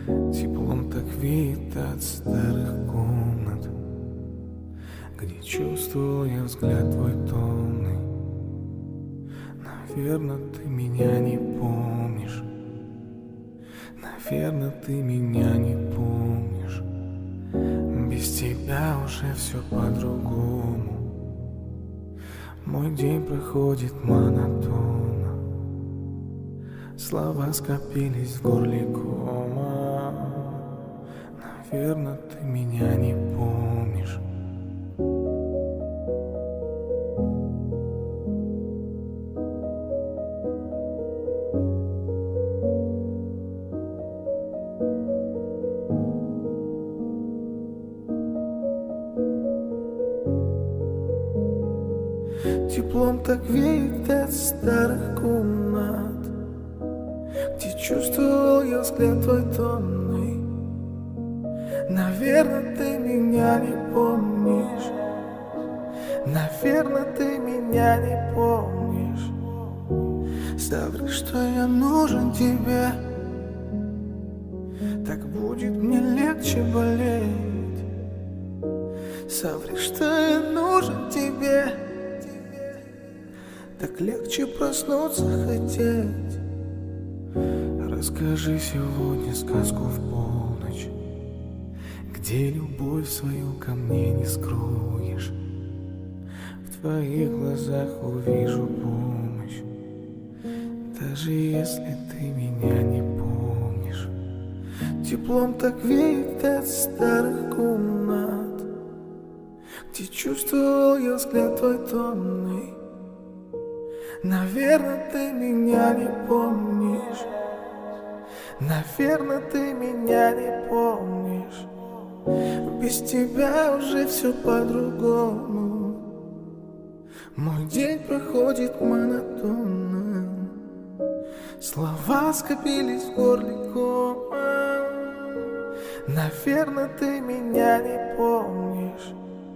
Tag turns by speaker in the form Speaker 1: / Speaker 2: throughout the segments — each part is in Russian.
Speaker 1: Теплом так веет от старых комнат, где чувствовал я взгляд твой томный. Наверно, ты меня не помнишь. Наверно, ты меня не помнишь. Без тебя уже все по-другому. Мой день проходит монотонно. Слова скопились в горле кома. Наверно, ты меня не помнишь. Теплом так веет от старых комнат, где чувствовал я взгляд твой томный. Наверно, ты меня не помнишь. Наверно, ты меня не помнишь. Соври, что я нужен тебе. Так будет мне легче болеть. Соври, что я нужен тебе. Так легче проснуться хотеть. Расскажи сегодня сказку в полночь, где любовь свою ко мне не скроешь. В твоих глазах увижу помощь, даже если ты меня не помнишь. Теплом так веет от старых комнат, где чувствовал я взгляд твой томный. Наверно, ты меня не помнишь. Наверно, ты меня не помнишь. Без тебя уже все по-другому. Мой день проходит монотонно. Слова скопились в горле кома. Наверно, ты меня не помнишь.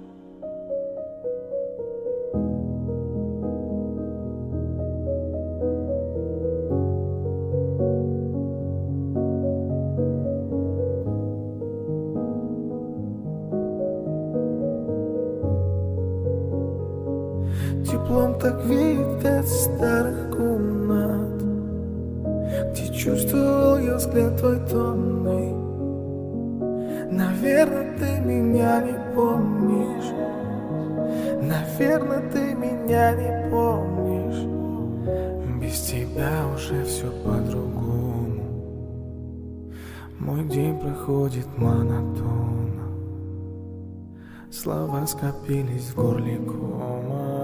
Speaker 1: Теплом так веет от старых комнат, где чувствовал я взгляд твой томный. Наверно, ты меня не помнишь. Наверно, ты меня не помнишь. Без тебя уже все по-другому. Мой день проходит монотонно. Слова скопились в горле кома.